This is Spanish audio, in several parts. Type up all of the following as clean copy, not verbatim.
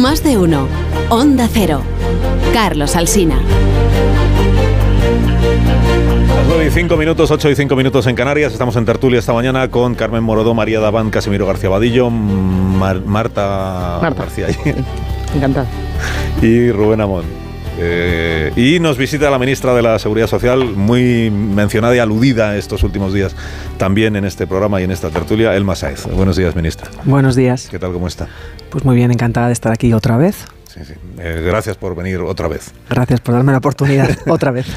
Más de uno. Onda Cero. Carlos Alsina. Las 9 y 5 minutos, 8 y 5 minutos en Canarias. Estamos en tertulia esta mañana con Carmen Morodó, María Daván, Casimiro García Vadillo, Marta García. Encantada. Y Rubén Amón. Y nos visita la ministra de la Seguridad Social, muy mencionada y aludida estos últimos días también en este programa y en esta tertulia, Elma Sáez. Buenos días, ministra. Buenos días. ¿Qué tal, cómo está? Pues muy bien, encantada de estar aquí otra vez. Sí. Gracias por venir otra vez. Gracias por darme la oportunidad otra vez.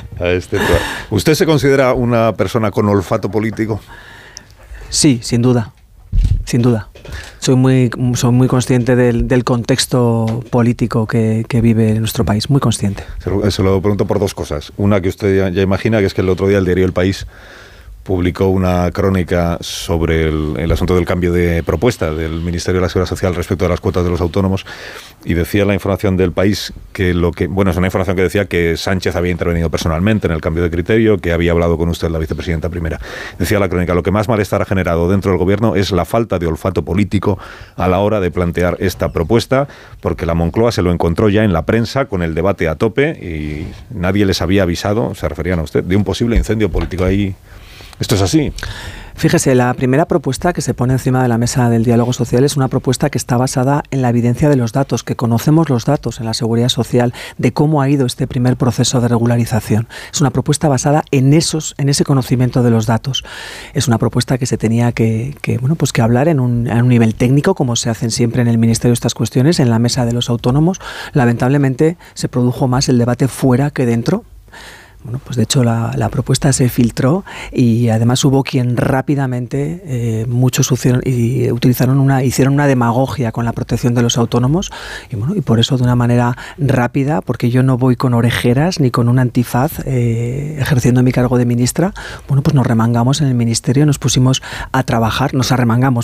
¿Usted se considera una persona con olfato político? Sí, sin duda. Sin duda. Soy muy consciente del contexto político que vive nuestro país, muy consciente. Se lo pregunto por dos cosas. Una que usted ya imagina, que es que el otro día el diario El País publicó una crónica sobre el asunto del cambio de propuesta del Ministerio de la Seguridad Social respecto a las cuotas de los autónomos, y decía la información del País que es una información que decía que Sánchez había intervenido personalmente en el cambio de criterio, que había hablado con usted la vicepresidenta primera. Decía la crónica, lo que más malestar ha generado dentro del gobierno es la falta de olfato político a la hora de plantear esta propuesta, porque la Moncloa se lo encontró ya en la prensa con el debate a tope y nadie les había avisado, se referían a usted, de un posible incendio político ahí. ¿Esto es así? Fíjese, la primera propuesta que se pone encima de la mesa del diálogo social es una propuesta que está basada en la evidencia de los datos, que conocemos los datos en la seguridad social de cómo ha ido este primer proceso de regularización. Es una propuesta basada en ese conocimiento de los datos. Es una propuesta que se tenía que hablar en un nivel técnico, como se hacen siempre en el Ministerio estas cuestiones, en la mesa de los autónomos. Lamentablemente se produjo más el debate fuera que dentro. Bueno, pues de hecho la propuesta se filtró y además hubo quien rápidamente, muchos hicieron una demagogia con la protección de los autónomos y por eso de una manera rápida, porque yo no voy con orejeras ni con un antifaz ejerciendo mi cargo de ministra, pues nos remangamos en el ministerio, nos pusimos a trabajar, nos pusimos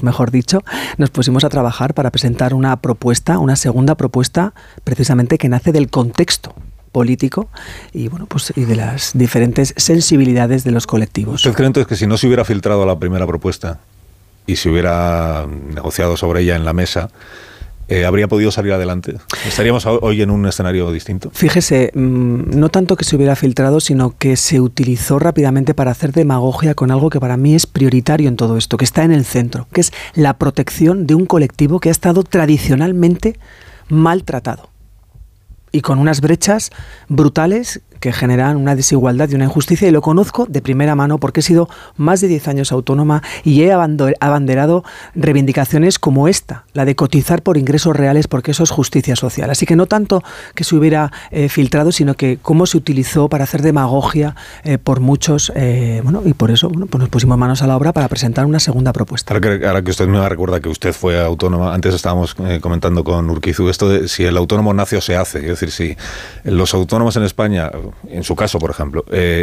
a trabajar para presentar una segunda propuesta precisamente que nace del contexto político y de las diferentes sensibilidades de los colectivos. ¿Usted cree entonces que si no se hubiera filtrado la primera propuesta y se hubiera negociado sobre ella en la mesa, habría podido salir adelante? ¿Estaríamos hoy en un escenario distinto? Fíjese, no tanto que se hubiera filtrado, sino que se utilizó rápidamente para hacer demagogia con algo que para mí es prioritario en todo esto, que está en el centro, que es la protección de un colectivo que ha estado tradicionalmente maltratado y con unas brechas brutales que generan una desigualdad y una injusticia, y lo conozco de primera mano porque he sido más de 10 años autónoma y he abanderado reivindicaciones como esta, la de cotizar por ingresos reales, porque eso es justicia social. Así que no tanto que se hubiera filtrado, sino que cómo se utilizó para hacer demagogia por muchos, y por eso pues nos pusimos manos a la obra para presentar una segunda propuesta. Ahora que usted me recuerda que usted fue autónoma, antes estábamos comentando con Urquizu esto de si el autónomo nace o se hace, es decir, si los autónomos en España, en su caso, por ejemplo,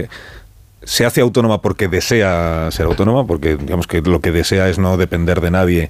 se hace autónoma porque desea ser autónoma, porque digamos que lo que desea es no depender de nadie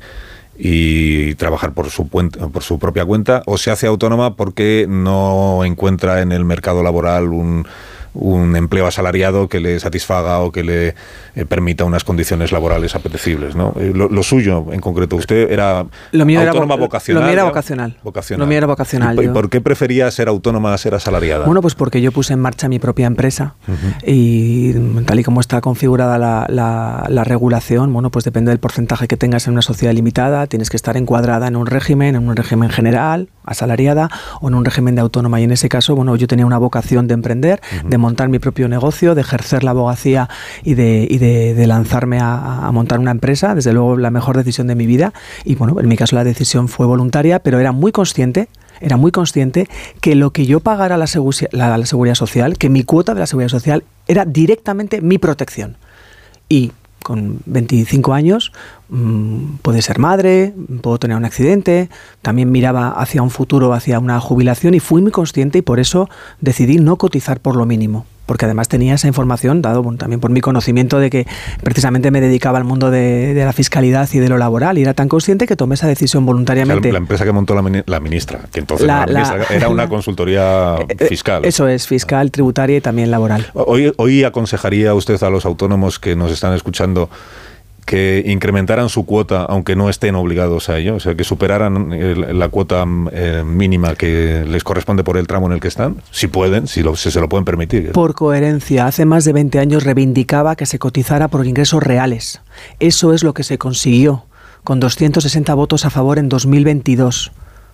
y trabajar por su propia cuenta, o se hace autónoma porque no encuentra en el mercado laboral un empleo asalariado que le satisfaga o que le permita unas condiciones laborales apetecibles, ¿no? Lo suyo, en concreto, usted era autónoma vocacional. Lo mío era vocacional. Lo mío era vocacional. ¿Y por qué prefería ser autónoma a ser asalariada? Bueno, pues porque yo puse en marcha mi propia empresa y tal y como está configurada la regulación, pues depende del porcentaje que tengas en una sociedad limitada, tienes que estar encuadrada en un régimen general, asalariada, o en un régimen de autónoma. Y en ese caso, yo tenía una vocación de emprender, de montar mi propio negocio, de ejercer la abogacía y de lanzarme a montar una empresa. Desde luego la mejor decisión de mi vida, y en mi caso la decisión fue voluntaria, pero era muy consciente que lo que yo pagara a la seguridad social, que mi cuota de la seguridad social era directamente mi protección. Y con 25 años puede ser madre, puedo tener un accidente, también miraba hacia un futuro, hacia una jubilación, y fui muy consciente, y por eso decidí no cotizar por lo mínimo. Porque además tenía esa información, dado también por mi conocimiento de que precisamente me dedicaba al mundo de la fiscalidad y de lo laboral, y era tan consciente que tomé esa decisión voluntariamente. O sea, la empresa que montó la ministra, que entonces era una consultoría fiscal. Eso es, fiscal, tributaria y también laboral. Hoy aconsejaría usted a los autónomos que nos están escuchando que incrementaran su cuota aunque no estén obligados a ello, o sea, que superaran la cuota mínima que les corresponde por el tramo en el que están, si pueden, si se lo pueden permitir. Por coherencia, hace más de 20 años reivindicaba que se cotizara por ingresos reales. Eso es lo que se consiguió, con 260 votos a favor en 2022.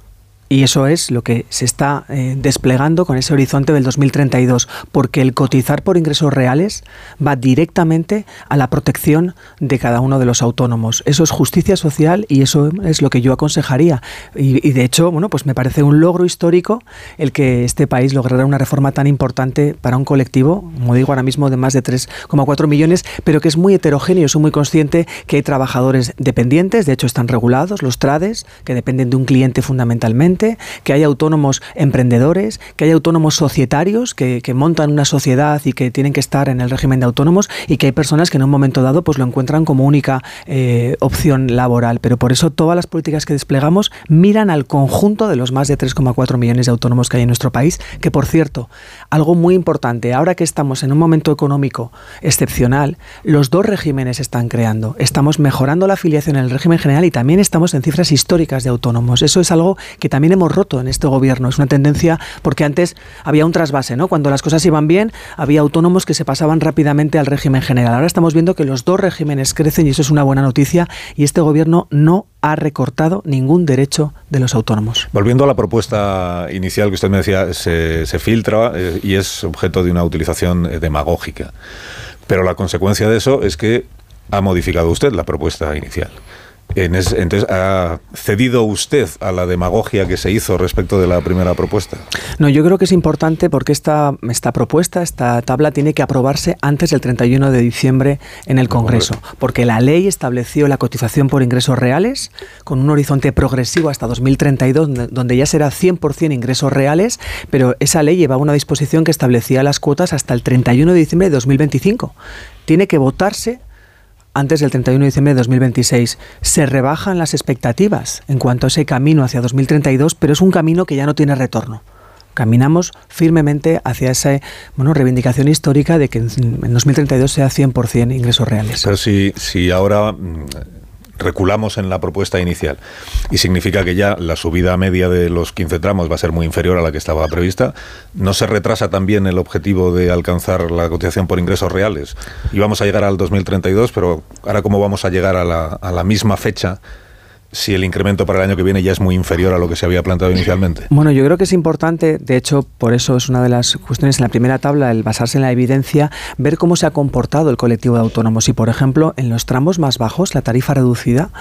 Y eso es lo que se está desplegando con ese horizonte del 2032, porque el cotizar por ingresos reales va directamente a la protección de cada uno de los autónomos. Eso es justicia social y eso es lo que yo aconsejaría. Y de hecho, bueno, pues me parece un logro histórico el que este país lograra una reforma tan importante para un colectivo, como digo ahora mismo, de más de 3,4 millones, pero que es muy heterogéneo. Soy muy consciente que hay trabajadores dependientes, de hecho están regulados, los trades, que dependen de un cliente fundamentalmente, que hay autónomos emprendedores, que hay autónomos societarios que montan una sociedad y que tienen que estar en el régimen de autónomos, y que hay personas que en un momento dado pues lo encuentran como única opción laboral. Pero por eso todas las políticas que desplegamos miran al conjunto de los más de 3,4 millones de autónomos que hay en nuestro país, que por cierto, algo muy importante, ahora que estamos en un momento económico excepcional, los dos regímenes se están creando. Estamos mejorando la afiliación en el régimen general y también estamos en cifras históricas de autónomos. Eso es algo que también hemos roto en este gobierno. Es una tendencia porque antes había un trasvase, ¿no? Cuando las cosas iban bien, había autónomos que se pasaban rápidamente al régimen general. Ahora estamos viendo que los dos regímenes crecen y eso es una buena noticia, y este gobierno no ha recortado ningún derecho de los autónomos. Volviendo a la propuesta inicial que usted me decía, se filtra y es objeto de una utilización demagógica. Pero la consecuencia de eso es que ha modificado usted la propuesta inicial. Entonces, ¿ha cedido usted a la demagogia que se hizo respecto de la primera propuesta? No, yo creo que es importante porque esta propuesta, esta tabla, tiene que aprobarse antes del 31 de diciembre en el Congreso, porque la ley estableció la cotización por ingresos reales con un horizonte progresivo hasta 2032, donde ya será 100% ingresos reales, pero esa ley llevaba una disposición que establecía las cuotas hasta el 31 de diciembre de 2025. Tiene que votarse antes del 31 de diciembre de 2026. Se rebajan las expectativas en cuanto a ese camino hacia 2032, pero es un camino que ya no tiene retorno. Caminamos firmemente hacia esa reivindicación histórica de que en 2032 sea 100% ingresos reales. Pero si ahora reculamos en la propuesta inicial y significa que ya la subida media de los 15 tramos va a ser muy inferior a la que estaba prevista, ¿no se retrasa también el objetivo de alcanzar la cotización por ingresos reales? Y vamos a llegar al 2032, pero ahora ¿cómo vamos a llegar a la misma fecha si el incremento para el año que viene ya es muy inferior a lo que se había planteado inicialmente? Bueno, yo creo que es importante, de hecho, por eso es una de las cuestiones en la primera tabla, el basarse en la evidencia, ver cómo se ha comportado el colectivo de autónomos. Y, por ejemplo, en los tramos más bajos, la tarifa reducida,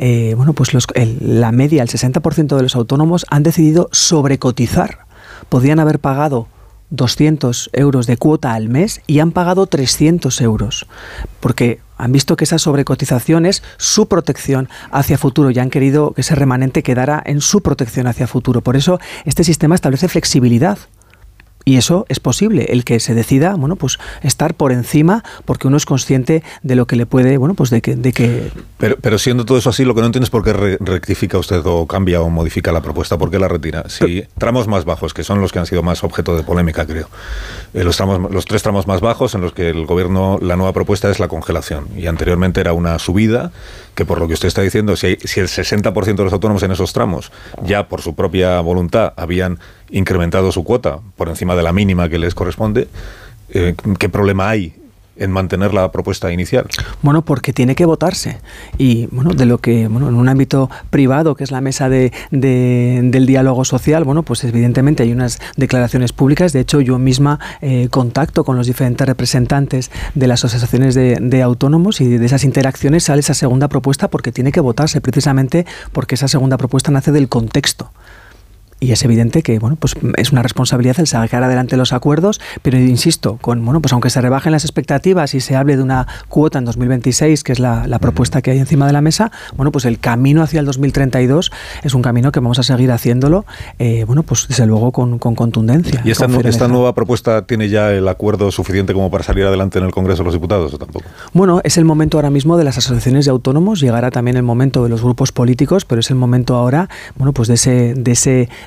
la media, el 60% de los autónomos han decidido sobrecotizar. Podían haber pagado 200 euros de cuota al mes y han pagado 300 euros, porque han visto que esa sobrecotización es su protección hacia futuro y han querido que ese remanente quedara en su protección hacia futuro. Por eso este sistema establece flexibilidad. Y eso es posible, el que se decida, estar por encima, porque uno es consciente de lo que le puede, de que... Pero siendo todo eso así, lo que no entiendo es por qué rectifica usted o cambia o modifica la propuesta, ¿por qué la retira? Si tramos más bajos, que son los que han sido más objeto de polémica, creo, los tres tramos más bajos en los que el gobierno, la nueva propuesta es la congelación, y anteriormente era una subida, que por lo que usted está diciendo, si el 60% de los autónomos en esos tramos ya por su propia voluntad habían incrementado su cuota por encima de la mínima que les corresponde, ¿qué problema hay en mantener la propuesta inicial? Bueno, porque tiene que votarse. Y de lo que, en un ámbito privado, que es la mesa del diálogo social, pues evidentemente hay unas declaraciones públicas. De hecho, yo misma contacto con los diferentes representantes de las asociaciones de autónomos, y de esas interacciones sale esa segunda propuesta, porque tiene que votarse, precisamente porque esa segunda propuesta nace del contexto. Y es evidente que es una responsabilidad el sacar adelante los acuerdos, pero insisto, aunque se rebajen las expectativas y se hable de una cuota en 2026, que es la propuesta que hay encima de la mesa, el camino hacia el 2032 es un camino que vamos a seguir haciéndolo, desde luego con contundencia. ¿Y esta nueva propuesta tiene ya el acuerdo suficiente como para salir adelante en el Congreso de los Diputados o tampoco? Bueno, es el momento ahora mismo de las asociaciones de autónomos, llegará también el momento de los grupos políticos, pero es el momento ahora, de ese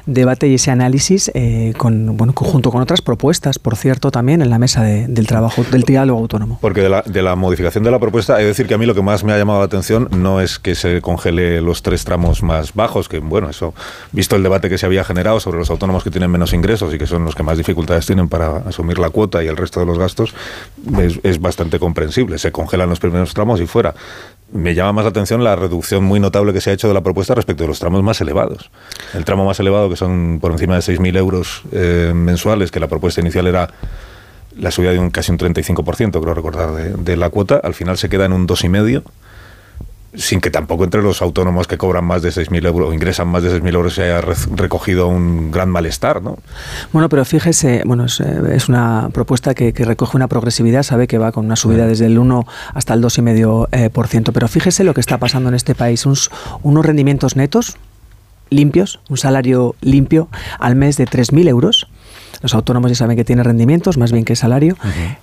debate y ese análisis junto con otras propuestas, por cierto, también en la mesa del trabajo, del diálogo autónomo. Porque de la modificación de la propuesta, he de decir que a mí lo que más me ha llamado la atención no es que se congele los 3 tramos más bajos, que bueno, eso, visto el debate que se había generado sobre los autónomos que tienen menos ingresos y que son los que más dificultades tienen para asumir la cuota y el resto de los gastos, es bastante comprensible. Se congelan los primeros tramos y fuera. Me llama más la atención la reducción muy notable que se ha hecho de la propuesta respecto de los tramos más elevados. El tramo más elevado, que son por encima de 6.000 euros mensuales, que la propuesta inicial era la subida de casi un 35%, creo recordar, de la cuota, al final se queda en un 2,5%, sin que tampoco entre los autónomos que cobran más de 6.000 euros o ingresan más de 6.000 euros se haya recogido un gran malestar, ¿no? Bueno, pero fíjese, es una propuesta que recoge una progresividad, sabe que va con una subida desde el 1 hasta el 2,5%, pero fíjese lo que está pasando en este país, unos rendimientos netos limpios, un salario limpio al mes de 3.000 euros. Los autónomos ya saben que tienen rendimientos más bien que salario.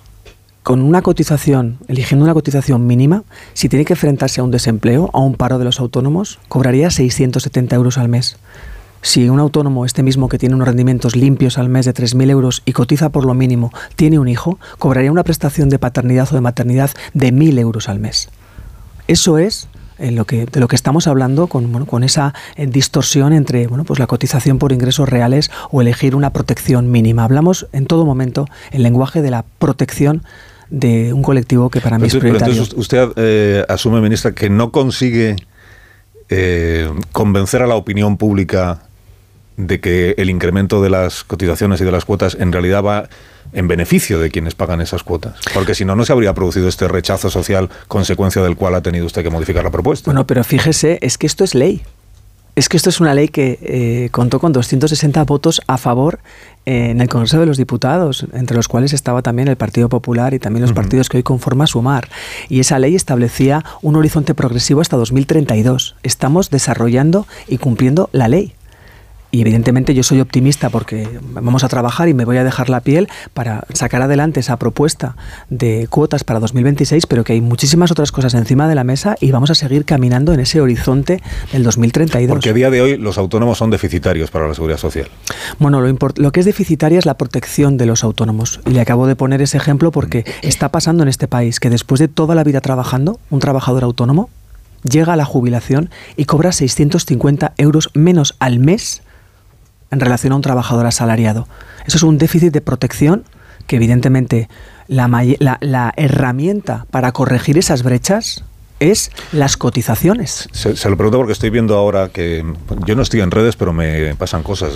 Con una cotización, eligiendo una cotización mínima, si tiene que enfrentarse a un desempleo, a un paro de los autónomos, cobraría 670 euros al mes. Si un autónomo, este mismo que tiene unos rendimientos limpios al mes de 3.000 euros y cotiza por lo mínimo, tiene un hijo, cobraría una prestación de paternidad o de maternidad de 1.000 euros al mes. Eso es de lo que estamos hablando con esa distorsión entre la cotización por ingresos reales o elegir una protección mínima. Hablamos en todo momento el lenguaje de la protección de un colectivo que para mí es prioritario. Pero entonces usted asume, ministra, que no consigue convencer a la opinión pública de que el incremento de las cotizaciones y de las cuotas en realidad va en beneficio de quienes pagan esas cuotas. Porque si no, no se habría producido este rechazo social, consecuencia del cual ha tenido usted que modificar la propuesta. Bueno, pero fíjese, es que esto es ley. Es que esto es una ley que contó con 260 votos a favor en el Congreso de los Diputados, entre los cuales estaba también el Partido Popular y también los partidos que hoy conforman Sumar. Y esa ley establecía un horizonte progresivo hasta 2032. Estamos desarrollando y cumpliendo la ley. Y evidentemente yo soy optimista porque vamos a trabajar y me voy a dejar la piel para sacar adelante esa propuesta de cuotas para 2026, pero que hay muchísimas otras cosas encima de la mesa y vamos a seguir caminando en ese horizonte del 2032. Porque a día de hoy los autónomos son deficitarios para la seguridad social. Bueno, lo que es deficitaria es la protección de los autónomos. Y le acabo de poner ese ejemplo porque está pasando en este país que después de toda la vida trabajando, un trabajador autónomo llega a la jubilación y cobra 650 euros menos al mes en relación a un trabajador asalariado. Eso es un déficit de protección que evidentemente la herramienta para corregir esas brechas es las cotizaciones. Se lo pregunto porque estoy viendo ahora que yo no estoy en redes, pero me pasan cosas.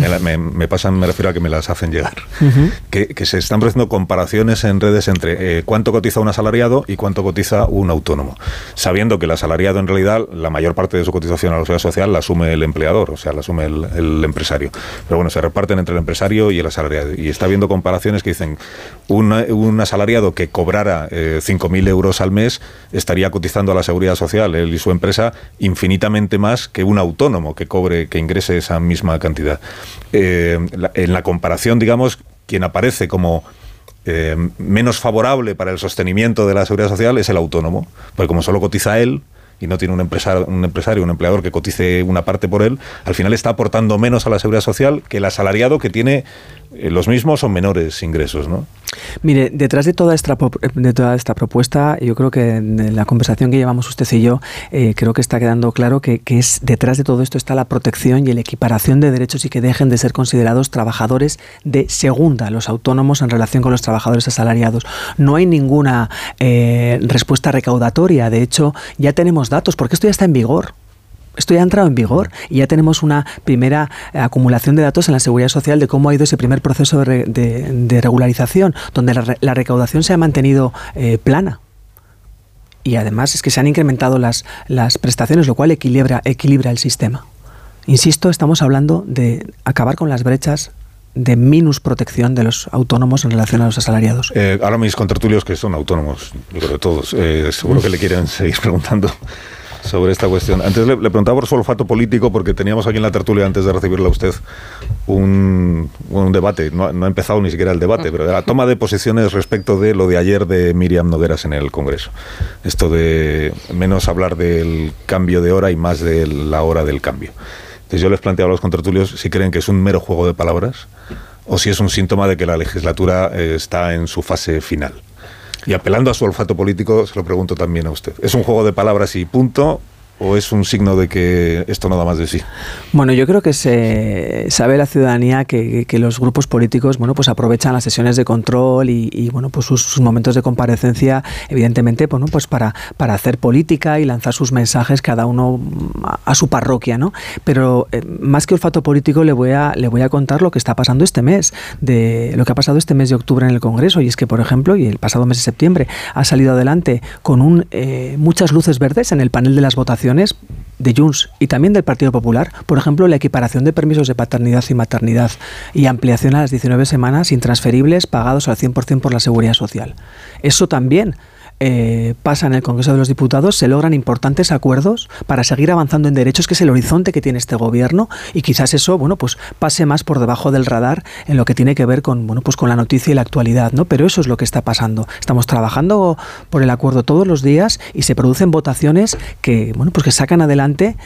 Me refiero a que me las hacen llegar. Que se están produciendo comparaciones en redes entre cuánto cotiza un asalariado y cuánto cotiza un autónomo, sabiendo que el asalariado en realidad la mayor parte de su cotización a la seguridad social la asume el empleador, o sea, la asume el empresario. Pero bueno, se reparten entre el empresario y el asalariado. Y está viendo comparaciones que dicen un asalariado que cobrara 5.000 euros al mes estaría cotizando a la seguridad social, él y su empresa, infinitamente más que un autónomo que ingrese esa misma cantidad. En la comparación, digamos, quien aparece como menos favorable para el sostenimiento de la seguridad social es el autónomo, porque como solo cotiza él y no tiene un empresario, un empleador que cotice una parte por él, al final está aportando menos a la seguridad social que el asalariado que tiene los mismos o menores ingresos, ¿no? Mire, detrás de toda esta propuesta, yo creo que en la conversación que llevamos usted y yo, creo que está quedando claro que detrás de todo esto está la protección y la equiparación de derechos y que dejen de ser considerados trabajadores de segunda, los autónomos en relación con los trabajadores asalariados. No hay ninguna respuesta recaudatoria, de hecho, ya tenemos datos, porque esto ya está en vigor. Esto ya ha entrado en vigor y ya tenemos una primera acumulación de datos en la Seguridad Social de cómo ha ido ese primer proceso de regularización, donde la recaudación se ha mantenido plana. Y además es que se han incrementado las prestaciones, lo cual equilibra el sistema. Insisto, estamos hablando de acabar con las brechas de minus protección de los autónomos en relación a los asalariados. Ahora mis contertulios, que son autónomos, yo creo que todos, seguro que le quieren seguir preguntando sobre esta cuestión. Antes le preguntaba por su olfato político, porque teníamos aquí en la tertulia, antes de recibirla a usted, un debate. No ha empezado ni siquiera el debate, pero de la toma de posiciones respecto de lo de ayer de Míriam Nogueras en el Congreso. Esto de menos hablar del cambio de hora y más de la hora del cambio. Entonces yo les planteaba a los contertulios si creen que es un mero juego de palabras o si es un síntoma de que la legislatura está en su fase final. Y apelando a su olfato político, se lo pregunto también a usted. ¿Es un juego de palabras y punto? ¿O es un signo de que esto no da más de sí? Bueno, yo creo que se sabe la ciudadanía que los grupos políticos, bueno, pues aprovechan las sesiones de control y bueno, pues sus momentos de comparecencia, evidentemente, bueno, pues para hacer política y lanzar sus mensajes cada uno a su parroquia, ¿no? Pero más que olfato político le voy a contar lo que está pasando este mes, lo que ha pasado este mes de octubre en el Congreso, y es que, por ejemplo, y el pasado mes de septiembre ha salido adelante con muchas luces verdes en el panel de las votaciones de Junts y también del Partido Popular, por ejemplo, la equiparación de permisos de paternidad y maternidad y ampliación a las 19 semanas intransferibles pagados al 100% por la Seguridad Social. Eso también pasa en el Congreso de los Diputados, se logran importantes acuerdos para seguir avanzando en derechos, que es el horizonte que tiene este gobierno, y quizás eso, bueno, pues pase más por debajo del radar en lo que tiene que ver con, bueno, pues con la noticia y la actualidad, ¿no? Pero eso es lo que está pasando. Estamos trabajando por el acuerdo todos los días y se producen votaciones que, bueno, pues que sacan adelante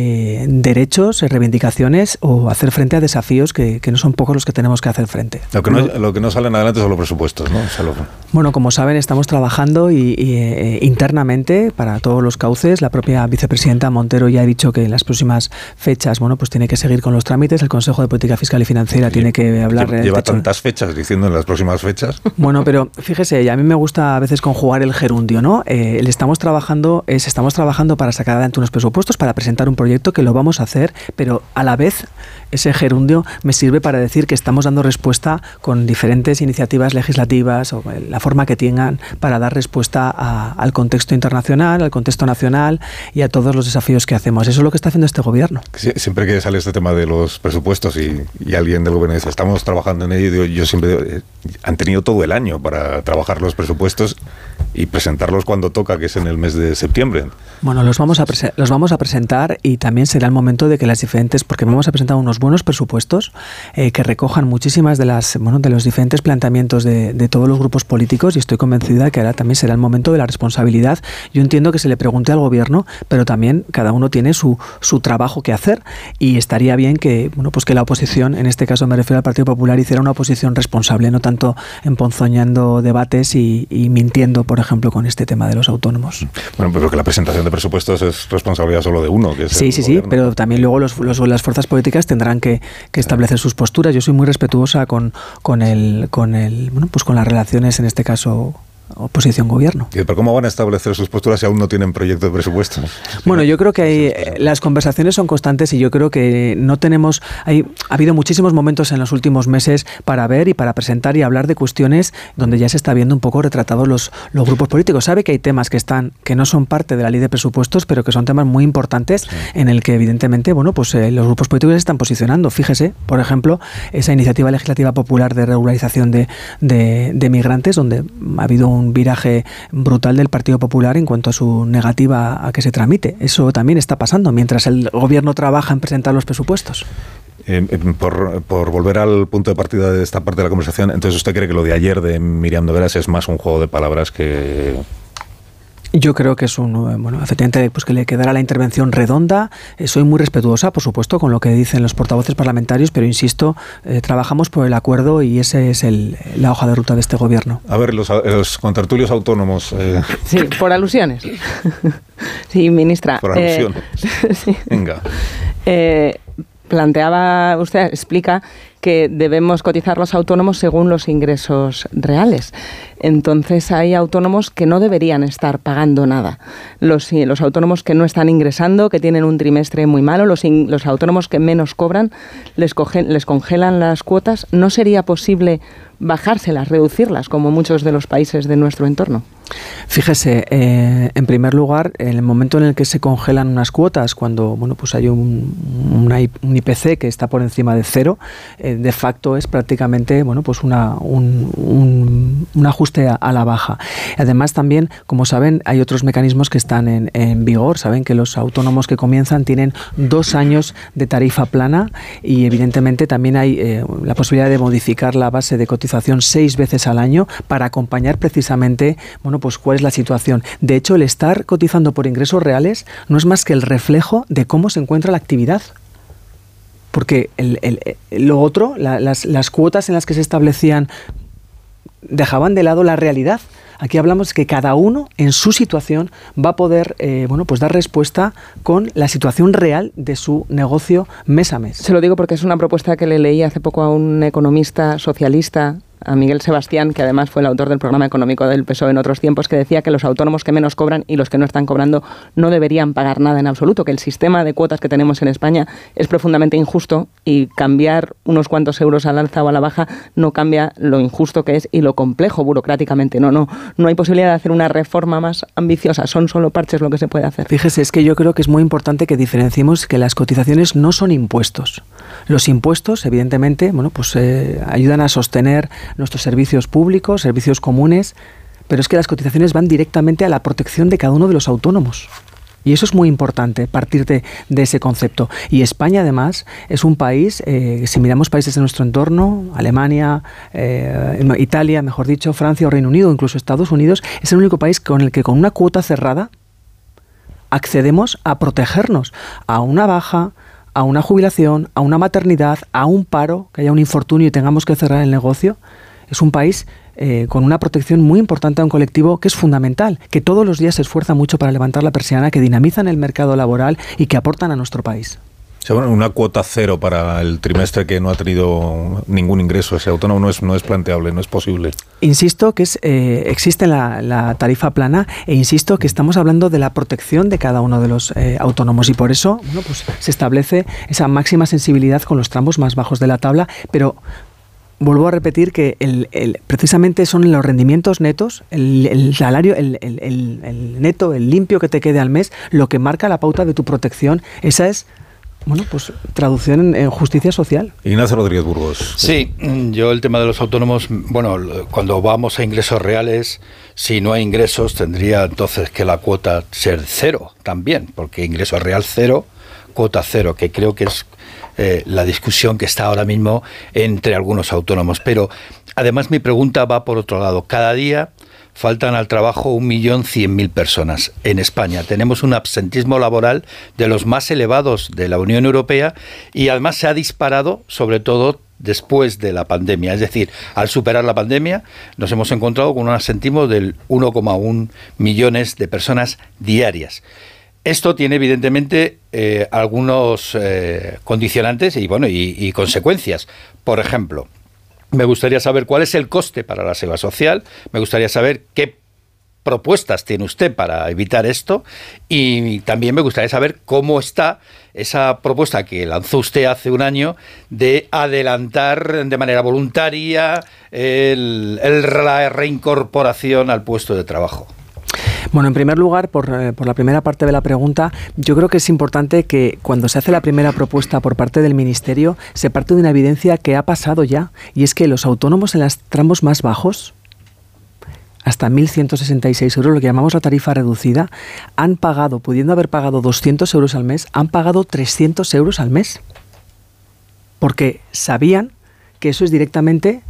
derechos, reivindicaciones o hacer frente a desafíos que no son pocos los que tenemos que hacer frente. Lo que no salen adelante son los presupuestos, ¿no? Bueno, como saben, estamos trabajando y internamente para todos los cauces. La propia vicepresidenta Montero ya ha dicho que en las próximas fechas, bueno, pues tiene que seguir con los trámites. El Consejo de Política Fiscal y Financiera tiene que hablar. Lleva tantas fechas diciendo en las próximas fechas. Bueno, pero fíjese, a mí me gusta a veces conjugar el gerundio, ¿no? Estamos trabajando para sacar adelante unos presupuestos, para presentar un proyecto que lo vamos a hacer, pero a la vez ese gerundio me sirve para decir que estamos dando respuesta con diferentes iniciativas legislativas o la forma que tengan para dar respuesta al contexto internacional, al contexto nacional y a todos los desafíos que hacemos. Eso es lo que está haciendo este gobierno. Sí, siempre que sale este tema de los presupuestos y alguien del gobierno dice, estamos trabajando en ello, yo siempre digo, han tenido todo el año para trabajar los presupuestos y presentarlos cuando toca, que es en el mes de septiembre. Bueno, los vamos a presentar y también será el momento de que las diferentes, porque vamos a presentar unos buenos presupuestos que recojan muchísimas de los diferentes planteamientos de todos los grupos políticos, y estoy convencida que ahora también será el momento de la responsabilidad. Yo entiendo que se le pregunte al gobierno, pero también cada uno tiene su trabajo que hacer, y estaría bien que, bueno, pues que la oposición, en este caso me refiero al Partido Popular, hiciera una oposición responsable, no tanto emponzoñando debates y mintiendo, por ejemplo, con este tema de los autónomos. Bueno, pero que la presentación de presupuestos es responsabilidad solo de uno, que es sí, pero también luego las fuerzas políticas tendrán que establecer sus posturas. Yo soy muy respetuosa con las relaciones, en este caso, oposición-gobierno. ¿Pero cómo van a establecer sus posturas si aún no tienen proyecto de presupuestos? Bueno, yo creo que las conversaciones son constantes y yo creo que ha habido muchísimos momentos en los últimos meses para ver y para presentar y hablar de cuestiones donde ya se está viendo un poco retratados los grupos políticos. Sabe que hay temas que no son parte de la ley de presupuestos, pero que son temas muy importantes, sí, en el que evidentemente, bueno, pues los grupos políticos se están posicionando. Fíjese, por ejemplo, esa iniciativa legislativa popular de regularización de migrantes, donde ha habido un viraje brutal del Partido Popular en cuanto a su negativa a que se tramite. Eso también está pasando mientras el gobierno trabaja en presentar los presupuestos. Por volver al punto de partida de esta parte de la conversación, entonces ¿usted cree que lo de ayer de Míriam Nogueras es más un juego de palabras que...? Yo creo que es efectivamente, pues que le quedará la intervención redonda. Soy muy respetuosa, por supuesto, con lo que dicen los portavoces parlamentarios, pero insisto, trabajamos por el acuerdo y ese es la hoja de ruta de este gobierno. A ver, los contertulios autónomos... Sí, por alusiones. Sí, ministra. Por alusiones. Sí. Venga. Explica que debemos cotizar los autónomos según los ingresos reales. Entonces hay autónomos que no deberían estar pagando nada. Los autónomos que no están ingresando, que tienen un trimestre muy malo, los autónomos que menos cobran, les congelan las cuotas. ¿No sería posible bajárselas, reducirlas, como muchos de los países de nuestro entorno? Fíjese, en primer lugar, en el momento en el que se congelan unas cuotas, cuando pues hay un IPC que está por encima de cero, de facto es prácticamente un ajuste a la baja. Además, también, como saben, hay otros mecanismos que están en vigor. Saben que los autónomos que comienzan tienen 2 años de tarifa plana y evidentemente también hay la posibilidad de modificar la base de cotización 6 veces al año para acompañar precisamente cuál es la situación. De hecho, el estar cotizando por ingresos reales no es más que el reflejo de cómo se encuentra la actividad. porque lo otro, las cuotas en las que se establecían dejaban de lado la realidad. Aquí hablamos de que cada uno en su situación va a poder dar respuesta con la situación real de su negocio mes a mes. Se lo digo porque es una propuesta que le leí hace poco a un economista socialista, a Miguel Sebastián, que además fue el autor del programa económico del PSOE en otros tiempos, que decía que los autónomos que menos cobran y los que no están cobrando no deberían pagar nada en absoluto, que el sistema de cuotas que tenemos en España es profundamente injusto y cambiar unos cuantos euros al alza o a la baja no cambia lo injusto que es y lo complejo burocráticamente. No hay posibilidad de hacer una reforma más ambiciosa, son solo parches lo que se puede hacer. Fíjese, es que yo creo que es muy importante que diferenciemos que las cotizaciones no son impuestos. Los impuestos, evidentemente, ayudan a sostener nuestros servicios públicos, servicios comunes, pero es que las cotizaciones van directamente a la protección de cada uno de los autónomos. Y eso es muy importante, partir de ese concepto. Y España, además, es un país, si miramos países de nuestro entorno, Alemania, Italia, mejor dicho, Francia o Reino Unido, incluso Estados Unidos, es el único país con el que con una cuota cerrada accedemos a protegernos a una baja, a una jubilación, a una maternidad, a un paro, que haya un infortunio y tengamos que cerrar el negocio. Es un país con una protección muy importante a un colectivo que es fundamental, que todos los días se esfuerza mucho para levantar la persiana, que dinamizan el mercado laboral y que aportan a nuestro país. Una cuota cero para el trimestre que no ha tenido ningún ingreso ese autónomo no es planteable, no es posible. Insisto que existe la tarifa plana e insisto que estamos hablando de la protección de cada uno de los autónomos y por eso se establece esa máxima sensibilidad con los tramos más bajos de la tabla, pero vuelvo a repetir que precisamente son los rendimientos netos, el salario, el neto, el limpio que te quede al mes, lo que marca la pauta de tu protección. Esa es traducción en justicia social. Ignacio Rodríguez Burgos. Sí, yo el tema de los autónomos, cuando vamos a ingresos reales, si no hay ingresos, tendría entonces que la cuota ser cero también, porque ingreso real cero, cuota cero, que creo que es la discusión que está ahora mismo entre algunos autónomos. Pero además mi pregunta va por otro lado. Cada día faltan al trabajo 1.100.000 personas en España. Tenemos un absentismo laboral de los más elevados de la Unión Europea y además se ha disparado, sobre todo después de la pandemia. Es decir, al superar la pandemia nos hemos encontrado con un absentismo del 1,1 millones de personas diarias. Esto tiene evidentemente algunos condicionantes y consecuencias. Por ejemplo, me gustaría saber cuál es el coste para la Seguridad Social, me gustaría saber qué propuestas tiene usted para evitar esto y también me gustaría saber cómo está esa propuesta que lanzó usted hace un año de adelantar de manera voluntaria la reincorporación al puesto de trabajo. Bueno, en primer lugar, por la primera parte de la pregunta, yo creo que es importante que cuando se hace la primera propuesta por parte del Ministerio, se parte de una evidencia que ha pasado ya, y es que los autónomos en los tramos más bajos, hasta 1.166 euros, lo que llamamos la tarifa reducida, han pagado, pudiendo haber pagado 200 euros al mes, han pagado 300 euros al mes. Porque sabían que eso es directamente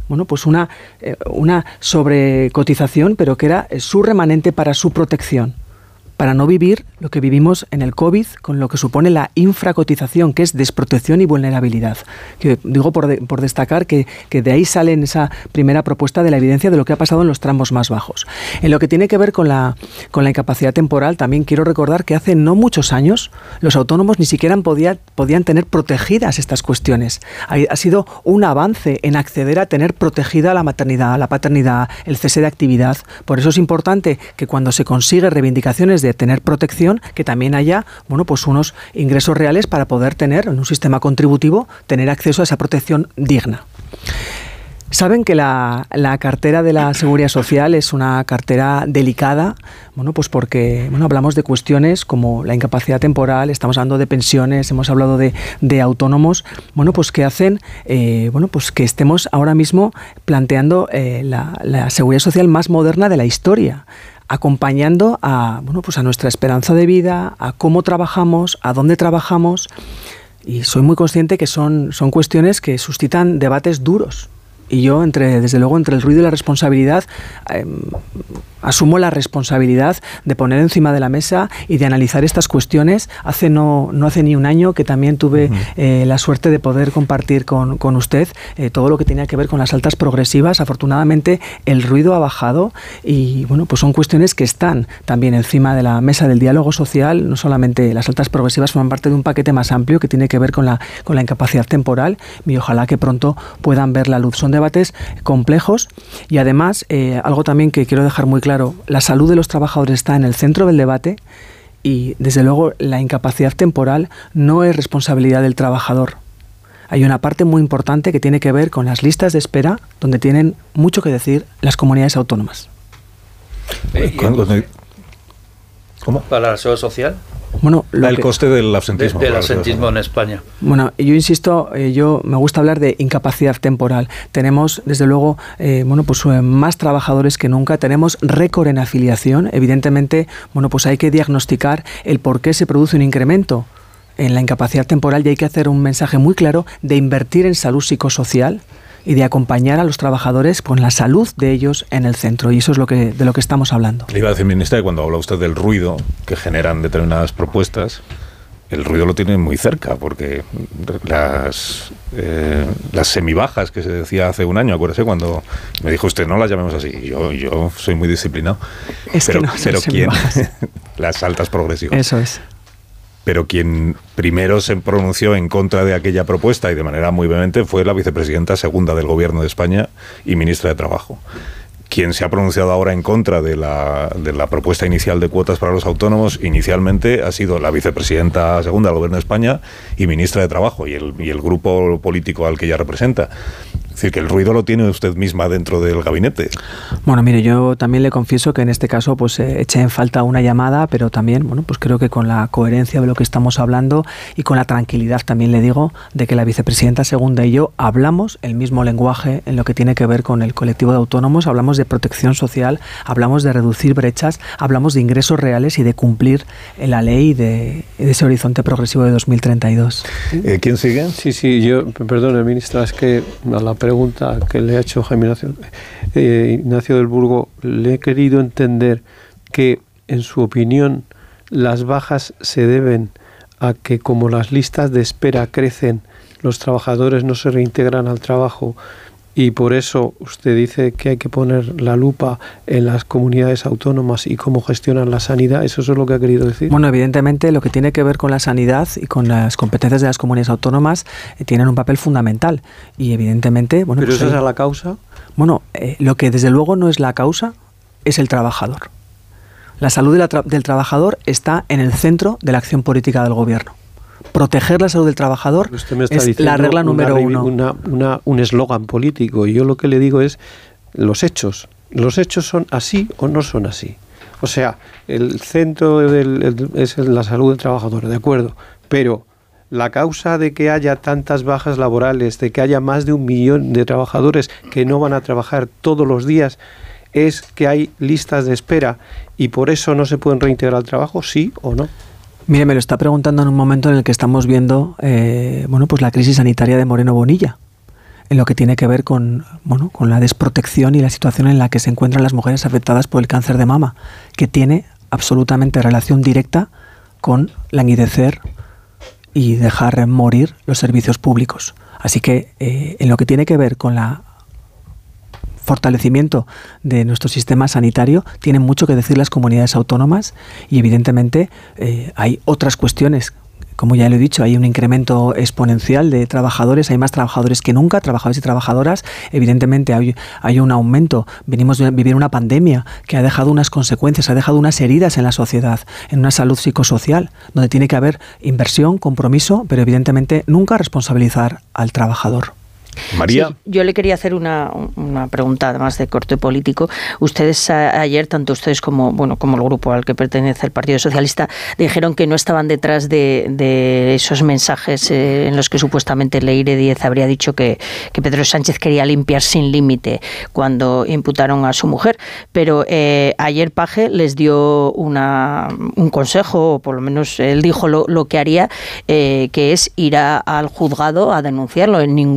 una sobrecotización, pero que era su remanente para su protección, para no vivir lo que vivimos en el COVID, con lo que supone la infracotización, que es desprotección y vulnerabilidad. Que digo por destacar que de ahí sale en esa primera propuesta de la evidencia de lo que ha pasado en los tramos más bajos. En lo que tiene que ver con la incapacidad temporal, también quiero recordar que hace no muchos años los autónomos ni siquiera podían tener protegidas estas cuestiones. Ha sido un avance en acceder a tener protegida la maternidad, la paternidad, el cese de actividad. Por eso es importante que cuando se consigue reivindicaciones de tener protección, que también haya unos ingresos reales para poder tener en un sistema contributivo, tener acceso a esa protección digna. Saben que la cartera de la Seguridad Social es una cartera delicada, porque hablamos de cuestiones como la incapacidad temporal, estamos hablando de pensiones, hemos hablado de autónomos, que hacen que estemos ahora mismo planteando la Seguridad Social más moderna de la historia, acompañando a nuestra esperanza de vida, a cómo trabajamos, a dónde trabajamos, y soy muy consciente que son cuestiones que suscitan debates duros. Y yo, desde luego, entre el ruido y la responsabilidad, asumo la responsabilidad de poner encima de la mesa y de analizar estas cuestiones. No hace ni un año que también tuve la suerte de poder compartir con usted todo lo que tenía que ver con las altas progresivas. Afortunadamente el ruido ha bajado y bueno, pues son cuestiones que están también encima de la mesa del diálogo social. No solamente las altas progresivas forman parte de un paquete más amplio que tiene que ver con la incapacidad temporal, y ojalá que pronto puedan ver la luz. Son debates complejos y además algo también que quiero dejar muy claro: la salud de los trabajadores está en el centro del debate y, desde luego, la incapacidad temporal no es responsabilidad del trabajador. Hay una parte muy importante que tiene que ver con las listas de espera, donde tienen mucho que decir las comunidades autónomas. ¿Cómo? ¿Para la seguridad social? Bueno, el coste del absentismo. Del absentismo en España. Bueno, yo insisto, me gusta hablar de incapacidad temporal. Tenemos, desde luego, más trabajadores que nunca. Tenemos récord en afiliación. Evidentemente, pues hay que diagnosticar el por qué se produce un incremento en la incapacidad temporal, y hay que hacer un mensaje muy claro de invertir en salud psicosocial y de acompañar a los trabajadores con la salud de ellos en el centro. Y eso es de lo que estamos hablando. Le iba a decir, ministra, que cuando habla usted del ruido que generan determinadas propuestas, el ruido lo tiene muy cerca, porque las semibajas que se decía hace un año, acuérdese cuando me dijo usted, no las llamemos así. Yo soy muy disciplinado. Pero ¿quién? Las altas progresivas. Eso es. Pero quien primero se pronunció en contra de aquella propuesta y de manera muy vehemente fue la vicepresidenta segunda del Gobierno de España y ministra de Trabajo. Quien se ha pronunciado ahora en contra de la propuesta inicial de cuotas para los autónomos inicialmente ha sido la vicepresidenta segunda del Gobierno de España y ministra de Trabajo y el grupo político al que ella representa. Es decir, que el ruido lo tiene usted misma dentro del gabinete. Bueno, mire, yo también le confieso que en este caso eché en falta una llamada, pero también, creo que con la coherencia de lo que estamos hablando y con la tranquilidad, también le digo, de que la vicepresidenta segunda y yo hablamos el mismo lenguaje en lo que tiene que ver con el colectivo de autónomos. Hablamos de protección social, hablamos de reducir brechas, hablamos de ingresos reales y de cumplir la ley de ese horizonte progresivo de 2032. ¿Quién sigue? Sí, yo, perdone, ministra, es que a la pregunta que le ha hecho Jaime Ignacio del Burgo, le he querido entender que, en su opinión, las bajas se deben a que, como las listas de espera crecen, los trabajadores no se reintegran al trabajo, y por eso usted dice que hay que poner la lupa en las comunidades autónomas y cómo gestionan la sanidad. ¿Eso es lo que ha querido decir? Bueno, evidentemente lo que tiene que ver con la sanidad y con las competencias de las comunidades autónomas tienen un papel fundamental. Y evidentemente... ¿Pero esa es la causa? Bueno, lo que desde luego no es la causa es el trabajador. La salud del trabajador está en el centro de la acción política del Gobierno. Proteger la salud del trabajador es la regla número uno. Un eslogan político. Y yo lo que le digo es los hechos. ¿Los hechos son así o no son así? O sea, el centro es la salud del trabajador, de acuerdo. Pero la causa de que haya tantas bajas laborales, de que haya más de 1 millón de trabajadores que no van a trabajar todos los días, es que hay listas de espera y por eso no se pueden reintegrar al trabajo, ¿sí o no? Mire, me lo está preguntando en un momento en el que estamos viendo la crisis sanitaria de Moreno Bonilla, en lo que tiene que ver con la desprotección y la situación en la que se encuentran las mujeres afectadas por el cáncer de mama, que tiene absolutamente relación directa con languidecer y dejar morir los servicios públicos. Así que en lo que tiene que ver con la fortalecimiento de nuestro sistema sanitario tienen mucho que decir las comunidades autónomas y evidentemente hay otras cuestiones. Como ya lo he dicho, hay un incremento exponencial de trabajadores, hay más trabajadores que nunca, trabajadores y trabajadoras. Evidentemente hay un aumento. Venimos de vivir una pandemia que ha dejado unas consecuencias, ha dejado unas heridas en la sociedad, en una salud psicosocial, donde tiene que haber inversión, compromiso, pero evidentemente nunca responsabilizar al trabajador. María. Sí, yo le quería hacer una pregunta además de corte político. Ustedes ayer, tanto ustedes como el grupo al que pertenece el Partido Socialista, dijeron que no estaban detrás de esos mensajes en los que supuestamente Leire Díez habría dicho que Pedro Sánchez quería limpiar sin límite cuando imputaron a su mujer. Pero ayer Page les dio un consejo, o por lo menos él dijo lo que haría, que es ir al juzgado a denunciarlo. En ningún momento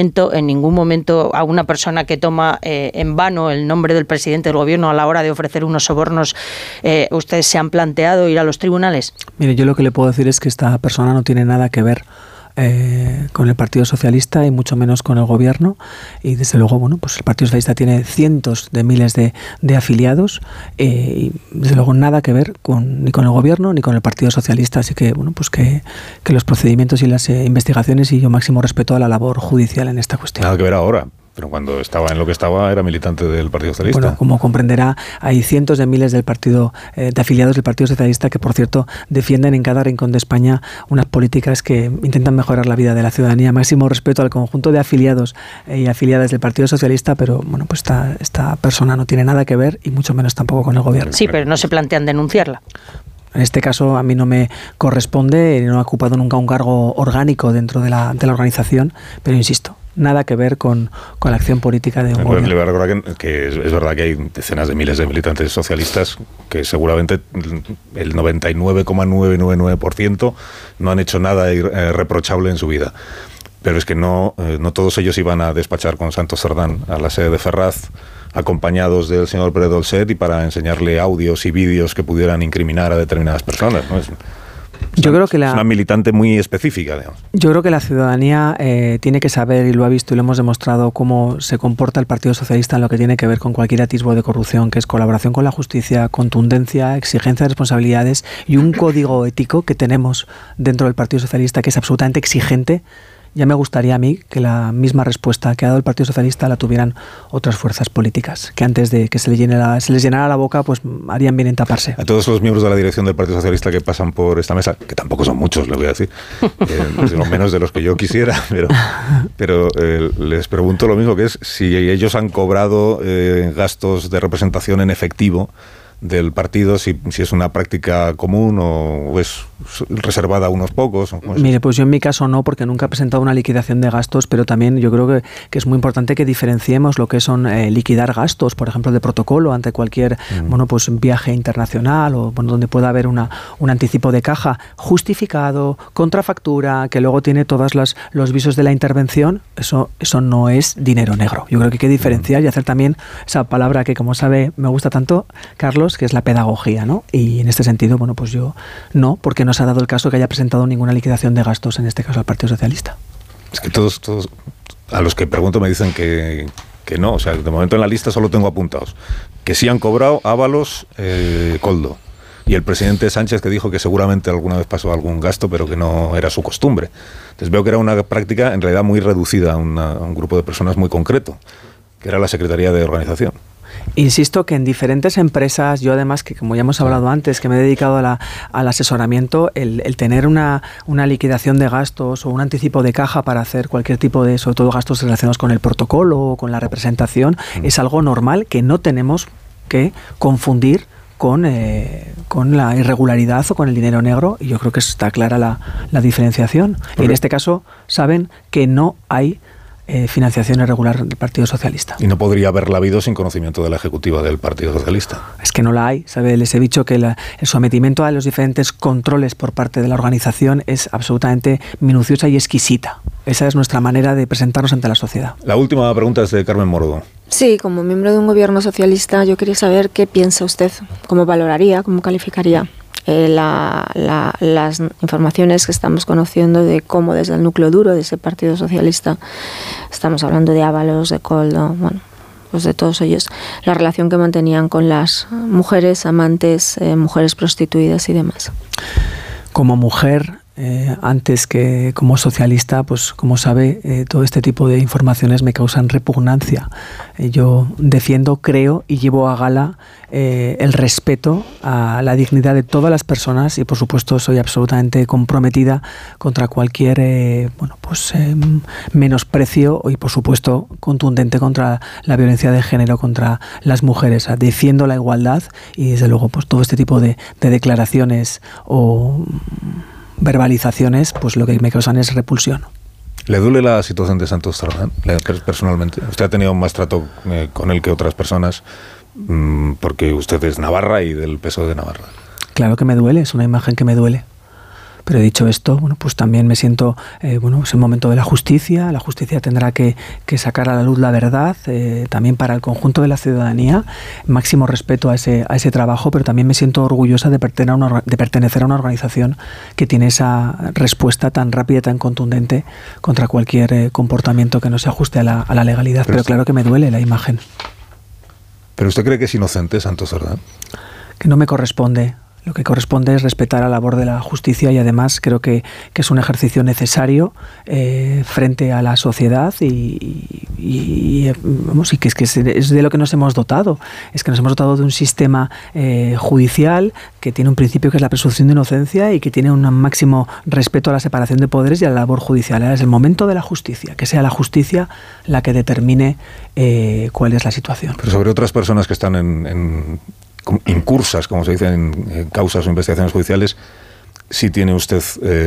momento a una persona que toma en vano el nombre del presidente del gobierno a la hora de ofrecer unos sobornos, ustedes se han planteado ir a los tribunales? Mire, yo lo que le puedo decir es que esta persona no tiene nada que ver con el Partido Socialista y mucho menos con el gobierno, y desde luego, bueno, pues el Partido Socialista tiene cientos de miles de afiliados, y desde luego nada que ver ni con el gobierno ni con el Partido Socialista, así que bueno, pues que los procedimientos y las investigaciones, y yo máximo respeto a la labor judicial en esta cuestión. Nada que ver ahora. Pero cuando estaba en lo que estaba, era militante del Partido Socialista. Bueno, como comprenderá, hay cientos de miles de afiliados del Partido Socialista que, por cierto, defienden en cada rincón de España unas políticas que intentan mejorar la vida de la ciudadanía. Máximo respeto al conjunto de afiliados y afiliadas del Partido Socialista, pero bueno, pues esta persona no tiene nada que ver, y mucho menos tampoco con el gobierno. Sí, pero no se plantean denunciarla. En este caso a mí no me corresponde, no he ocupado nunca un cargo orgánico dentro de la organización, pero insisto, nada que ver con la acción política de un gobierno. Le voy a recordar que es verdad que hay decenas de miles de militantes socialistas que seguramente el 99,999% no han hecho nada reprochable en su vida. Pero es que no todos ellos iban a despachar con Santos Cerdán a la sede de Ferraz, acompañados del señor Pérez Dolcet, y para enseñarle audios y vídeos que pudieran incriminar a determinadas personas, ¿no? Yo creo que es una militante muy específica, digamos. Yo creo que la ciudadanía tiene que saber, y lo ha visto y lo hemos demostrado, cómo se comporta el Partido Socialista en lo que tiene que ver con cualquier atisbo de corrupción, que es colaboración con la justicia, contundencia, exigencia de responsabilidades y un código ético que tenemos dentro del Partido Socialista que es absolutamente exigente. Ya me gustaría a mí que la misma respuesta que ha dado el Partido Socialista la tuvieran otras fuerzas políticas, que antes de que se les llenara la boca, pues harían bien en taparse. A todos los miembros de la dirección del Partido Socialista que pasan por esta mesa, que tampoco son muchos, les voy a decir, menos de los que yo quisiera, pero les pregunto lo mismo, que es si ellos han cobrado gastos de representación en efectivo del partido, si es una práctica común o es reservada a unos pocos. Mire, pues yo en mi caso no, porque nunca he presentado una liquidación de gastos, pero también yo creo que es muy importante que diferenciemos lo que son liquidar gastos, por ejemplo, de protocolo ante cualquier pues viaje internacional, o donde pueda haber un anticipo de caja justificado, contrafactura, que luego tiene todos los visos de la intervención. Eso no es dinero negro. Yo creo que hay que diferenciar y hacer también esa palabra que, como sabe, me gusta tanto, Carlos, que es la pedagogía, ¿no? Y en este sentido, bueno, pues yo no, porque no se ha dado el caso que haya presentado ninguna liquidación de gastos, en este caso al Partido Socialista. Es que todos a los que pregunto me dicen que no, o sea, de momento en la lista solo tengo apuntados que sí han cobrado Ábalos, Koldo, y el presidente Sánchez, que dijo que seguramente alguna vez pasó algún gasto, pero que no era su costumbre. Entonces veo que era una práctica en realidad muy reducida a un grupo de personas muy concreto, que era la Secretaría de Organización. Insisto que en diferentes empresas, yo además, que como ya hemos hablado antes, que me he dedicado al asesoramiento, el tener una liquidación de gastos o un anticipo de caja para hacer cualquier tipo de, sobre todo gastos relacionados con el protocolo o con la representación, es algo normal que no tenemos que confundir con la irregularidad o con el dinero negro, y yo creo que está clara la diferenciación. Y en este caso saben que no hay financiación irregular del Partido Socialista. Y no podría haberla habido sin conocimiento de la ejecutiva del Partido Socialista. Es que no la hay, ¿sabe? Les he dicho que el sometimiento a los diferentes controles por parte de la organización es absolutamente minuciosa y exquisita. Esa es nuestra manera de presentarnos ante la sociedad. La última pregunta es de Carmen Morodo. Sí, como miembro de un gobierno socialista, yo quería saber qué piensa usted, cómo valoraría, cómo calificaría las informaciones que estamos conociendo de cómo desde el núcleo duro de ese Partido Socialista, estamos hablando de Ábalos, de Koldo, bueno, pues de todos ellos, la relación que mantenían con las mujeres amantes, mujeres prostituidas y demás. Como mujer, antes que como socialista, pues como sabe, todo este tipo de informaciones me causan repugnancia. Yo defiendo, creo y llevo a gala el respeto a la dignidad de todas las personas, y por supuesto soy absolutamente comprometida contra cualquier menosprecio y por supuesto contundente contra la violencia de género contra las mujeres. Defiendo la igualdad y desde luego pues todo este tipo de declaraciones o verbalizaciones, pues lo que me causan es repulsión. ¿Le duele la situación de Santos Cerdán personalmente? Usted ha tenido más trato con él que otras personas porque usted es navarra y del PSOE de Navarra. Claro que me duele, es una imagen que me duele. Pero dicho esto, bueno, pues también me siento, es el momento de la justicia tendrá que sacar a la luz la verdad, también para el conjunto de la ciudadanía, máximo respeto a ese trabajo, pero también me siento orgullosa de pertenecer a una organización que tiene esa respuesta tan rápida y tan contundente contra cualquier comportamiento que no se ajuste a la legalidad, pero claro que me duele la imagen. ¿Pero usted cree que es inocente, Santos Cerdán? Que no me corresponde. Lo que corresponde es respetar la labor de la justicia y además creo que es un ejercicio necesario frente a la sociedad y que es de lo que nos hemos dotado. Es que nos hemos dotado de un sistema judicial que tiene un principio que es la presunción de inocencia y que tiene un máximo respeto a la separación de poderes y a la labor judicial. Ahora es el momento de la justicia, que sea la justicia la que determine cuál es la situación. Pero sobre otras personas que están incursas, como se dice, en causas o investigaciones judiciales, sí tiene usted,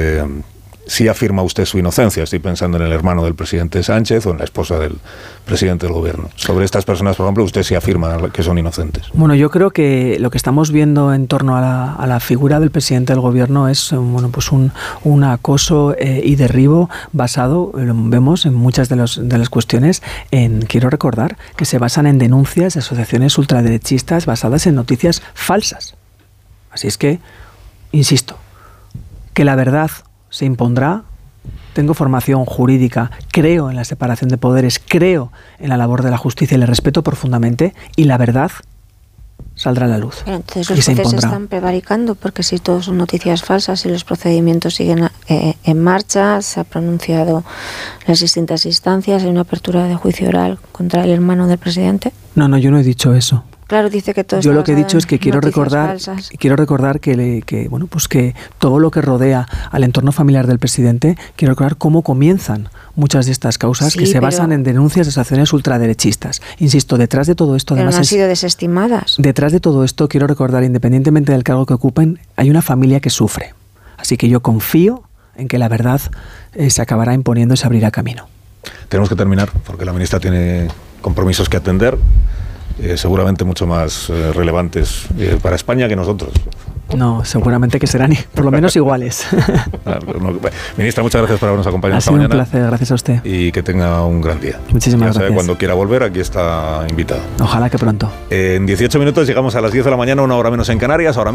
sí afirma usted su inocencia. Estoy pensando en el hermano del presidente Sánchez o en la esposa del presidente del gobierno. Sobre estas personas, por ejemplo, usted sí afirma que son inocentes. Bueno, yo creo que lo que estamos viendo en torno a la figura del presidente del gobierno es un acoso y derribo basado, lo vemos en muchas de las cuestiones, quiero recordar, que se basan en denuncias de asociaciones ultraderechistas basadas en noticias falsas. Así es que, insisto, que la verdad se impondrá. Tengo formación jurídica, creo en la separación de poderes, creo en la labor de la justicia y le respeto profundamente, y la verdad saldrá a la luz. Pero entonces los jueces están prevaricando, porque si todo son noticias falsas y los procedimientos siguen en marcha, se ha pronunciado en las distintas instancias, hay una apertura de juicio oral contra el hermano del presidente. No, yo no he dicho eso. Claro, dice que todo. Yo lo que he dicho es que quiero recordar que todo lo que rodea al entorno familiar del presidente, quiero recordar cómo comienzan muchas de estas causas que se basan en denuncias de asociaciones ultraderechistas. Insisto, detrás de todo esto, además, no han sido desestimadas. Detrás de todo esto, quiero recordar, independientemente del cargo que ocupen, hay una familia que sufre. Así que yo confío en que la verdad se acabará imponiendo y se abrirá camino. Tenemos que terminar porque la ministra tiene compromisos que atender. Seguramente mucho más relevantes para España que nosotros. No, seguramente que serán por lo menos iguales. Ministra, muchas gracias por habernos acompañado esta mañana. Ha sido un placer, gracias a usted. Y que tenga un gran día. Muchísimas gracias. Cuando quiera volver, aquí está invitado. Ojalá que pronto. En 18 minutos llegamos a las 10 de la mañana, una hora menos en Canarias. Ahora